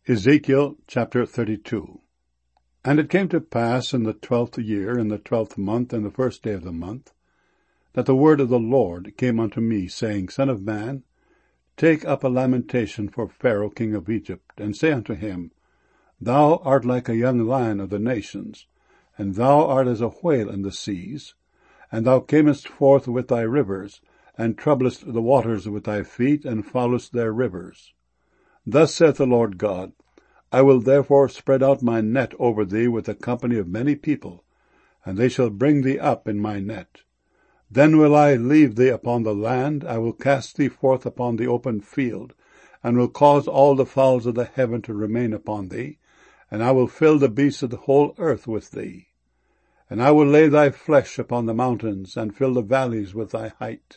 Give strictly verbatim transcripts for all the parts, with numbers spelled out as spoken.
Ezekiel chapter thirty-two. And it came to pass in the twelfth year, in the twelfth month, and the first day of the month, that the word of the Lord came unto me, saying, Son of man, take up a lamentation for Pharaoh king of Egypt, and say unto him, Thou art like a young lion of the nations, and thou art as a whale in the seas, and thou camest forth with thy rivers, and troublest the waters with thy feet, and foulest their rivers. Thus saith the Lord God, I will therefore spread out my net over thee with a company of many people, and they shall bring thee up in my net. Then will I leave thee upon the land, I will cast thee forth upon the open field, and will cause all the fowls of the heaven to remain upon thee, and I will fill the beasts of the whole earth with thee. And I will lay thy flesh upon the mountains, and fill the valleys with thy height.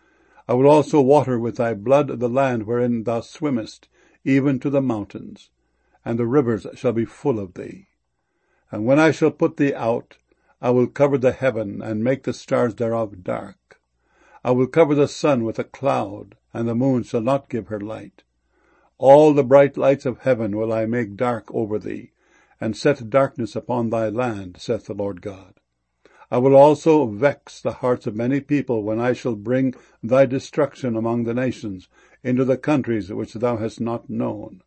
I will also water with thy blood the land wherein thou swimmest, even to the mountains, and the rivers shall be full of thee. And when I shall put thee out, I will cover the heaven, and make the stars thereof dark. I will cover the sun with a cloud, and the moon shall not give her light. All the bright lights of heaven will I make dark over thee, and set darkness upon thy land, saith the Lord God. I will also vex the hearts of many people when I shall bring thy destruction among the nations, into the countries which thou hast not known.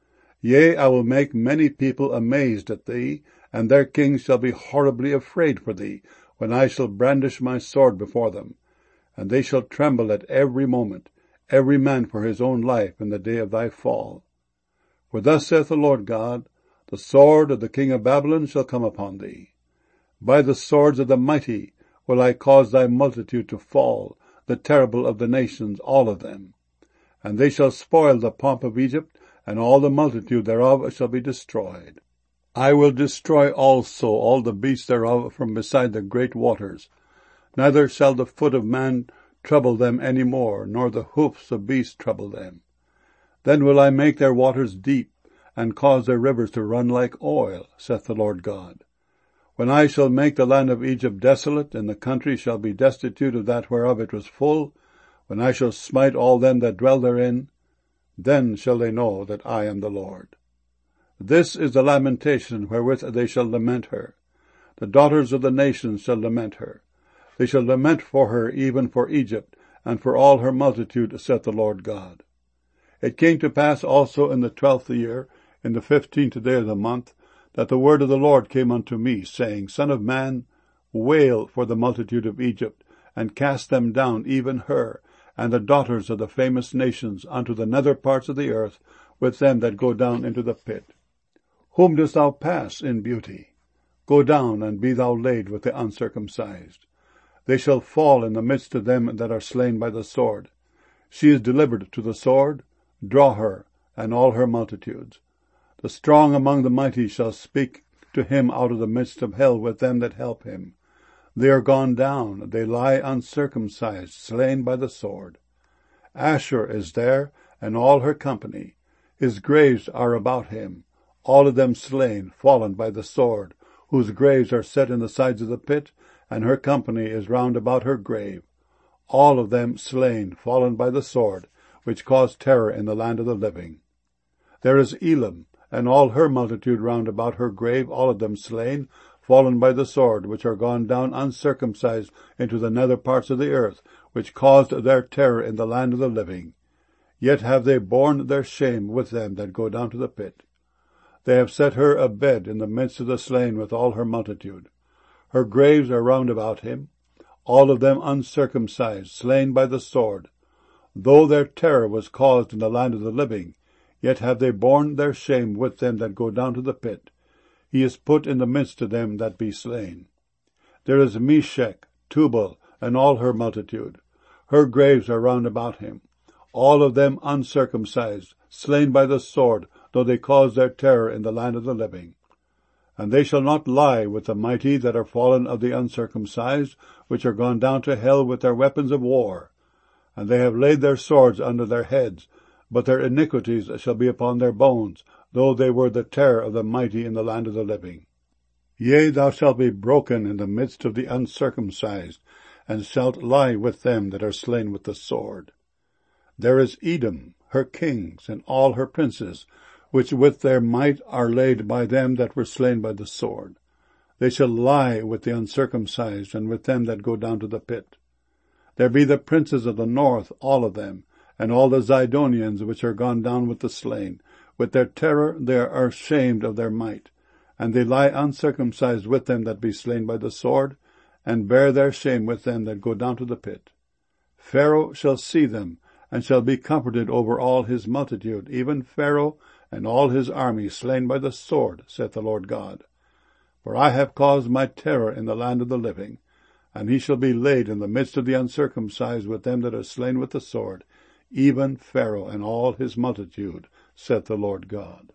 Yea, I will make many people amazed at thee, and their kings shall be horribly afraid for thee, when I shall brandish my sword before them. And they shall tremble at every moment, every man for his own life in the day of thy fall. For thus saith the Lord God, the sword of the king of Babylon shall come upon thee. By the swords of the mighty will I cause thy multitude to fall, the terrible of the nations, all of them. And they shall spoil the pomp of Egypt, and all the multitude thereof shall be destroyed. I will destroy also all the beasts thereof from beside the great waters. Neither shall the foot of man trouble them any more, nor the hoofs of beasts trouble them. Then will I make their waters deep, and cause their rivers to run like oil, saith the Lord God. When I shall make the land of Egypt desolate, and the country shall be destitute of that whereof it was full, when I shall smite all them that dwell therein, then shall they know that I am the Lord. This is the lamentation wherewith they shall lament her. The daughters of the nations shall lament her. They shall lament for her, even for Egypt, and for all her multitude, saith the Lord God. It came to pass also in the twelfth year, in the fifteenth day of the month, that the word of the Lord came unto me, saying, Son of man, wail for the multitude of Egypt, and cast them down, even her, and the daughters of the famous nations, unto the nether parts of the earth, with them that go down into the pit. Whom dost thou pass in beauty? Go down, and be thou laid with the uncircumcised. They shall fall in the midst of them that are slain by the sword. She is delivered to the sword, draw her, and all her multitudes. The strong among the mighty shall speak to him out of the midst of hell with them that help him. They are gone down, they lie uncircumcised, slain by the sword. Asshur is there, and all her company. His graves are about him, all of them slain, fallen by the sword, whose graves are set in the sides of the pit, and her company is round about her grave. All of them slain, fallen by the sword, which caused terror in the land of the living. There is Elam, and all her multitude round about her grave, all of them slain, fallen by the sword, which are gone down uncircumcised into the nether parts of the earth, which caused their terror in the land of the living. Yet have they borne their shame with them that go down to the pit. They have set her a bed in the midst of the slain with all her multitude. Her graves are round about him, all of them uncircumcised, slain by the sword. Though their terror was caused in the land of the living, yet have they borne their shame with them that go down to the pit. He is put in the midst of them that be slain. There is Meshech, Tubal, and all her multitude. Her graves are round about him, all of them uncircumcised, slain by the sword, though they caused their terror in the land of the living. And they shall not lie with the mighty that are fallen of the uncircumcised, which are gone down to hell with their weapons of war. And they have laid their swords under their heads, but their iniquities shall be upon their bones, though they were the terror of the mighty in the land of the living. Yea, thou shalt be broken in the midst of the uncircumcised, and shalt lie with them that are slain with the sword. There is Edom, her kings, and all her princes, which with their might are laid by them that were slain by the sword. They shall lie with the uncircumcised, and with them that go down to the pit. There be the princes of the north, all of them, and all the Zidonians which are gone down with the slain. With their terror they are ashamed of their might, and they lie uncircumcised with them that be slain by the sword, and bear their shame with them that go down to the pit. Pharaoh shall see them, and shall be comforted over all his multitude, even Pharaoh and all his army slain by the sword, saith the Lord God. For I have caused my terror in the land of the living, and he shall be laid in the midst of the uncircumcised with them that are slain with the sword, even Pharaoh and all his multitude, saith the Lord God.